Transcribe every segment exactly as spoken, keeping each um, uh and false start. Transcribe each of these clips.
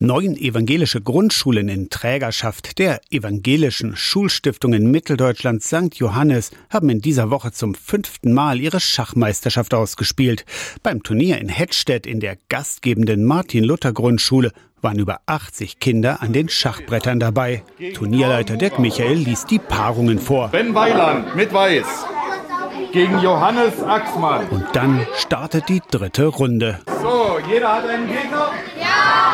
Neun evangelische Grundschulen in Trägerschaft der Evangelischen Schulstiftung in Mitteldeutschland Sankt Johannes haben in dieser Woche zum fünften Mal ihre Schachmeisterschaft ausgespielt. Beim Turnier in Hettstedt in der gastgebenden Martin-Luther-Grundschule waren über achtzig Kinder an den Schachbrettern dabei. Turnierleiter Dirk Michael liest die Paarungen vor. Ben Weiland mit Weiß gegen Johannes Axmann. Und dann startet die dritte Runde. So, jeder hat einen Gegner? Ja!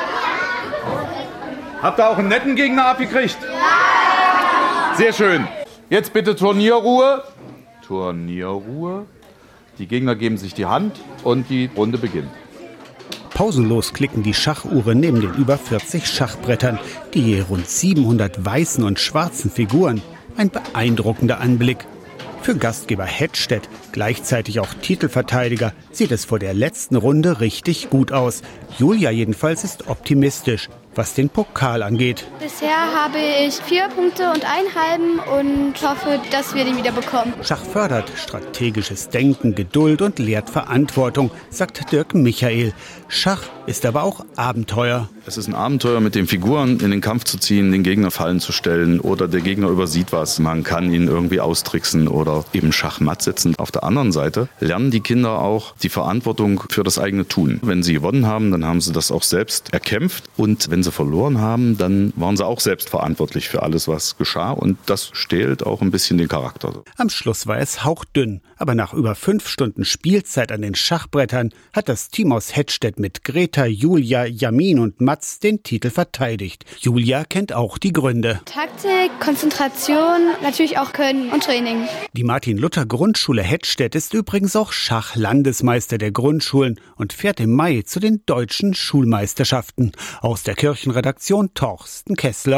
Habt ihr auch einen netten Gegner abgekriegt? Ja! Sehr schön. Jetzt bitte Turnierruhe. Turnierruhe. Die Gegner geben sich die Hand und die Runde beginnt. Pausenlos klicken die Schachuhren neben den über vierzig Schachbrettern, die je rund siebenhundert weißen und schwarzen Figuren. Ein beeindruckender Anblick. Für Gastgeber Hettstedt, gleichzeitig auch Titelverteidiger, sieht es vor der letzten Runde richtig gut aus. Julia jedenfalls ist optimistisch, was den Pokal angeht. Bisher habe ich vier Punkte und einen halben und hoffe, dass wir den wieder bekommen. Schach fördert strategisches Denken, Geduld und lehrt Verantwortung, sagt Dirk Michael. Schach ist aber auch Abenteuer. Es ist ein Abenteuer, mit den Figuren in den Kampf zu ziehen, den Gegner fallen zu stellen oder der Gegner übersieht was. Man kann ihn irgendwie austricksen oder eben Schachmatt setzen. Auf der anderen Seite lernen die Kinder auch die Verantwortung für das eigene Tun. Wenn sie gewonnen haben, dann haben sie das auch selbst erkämpft und wenn sie verloren haben, dann waren sie auch selbst verantwortlich für alles, was geschah und das stählt auch ein bisschen den Charakter. Am Schluss war es hauchdünn, aber nach über fünf Stunden Spielzeit an den Schachbrettern hat das Team aus Hettstedt mit Greta, Julia, Jamin und Mats den Titel verteidigt. Julia kennt auch die Gründe. Taktik, Konzentration, natürlich auch Können und Training. Die Martin-Luther-Grundschule Hettstedt ist übrigens auch Schachlandesmeister der Grundschulen und fährt im Mai zu den deutschen Schulmeisterschaften. Aus der Kirchenredaktion Torsten Kessler.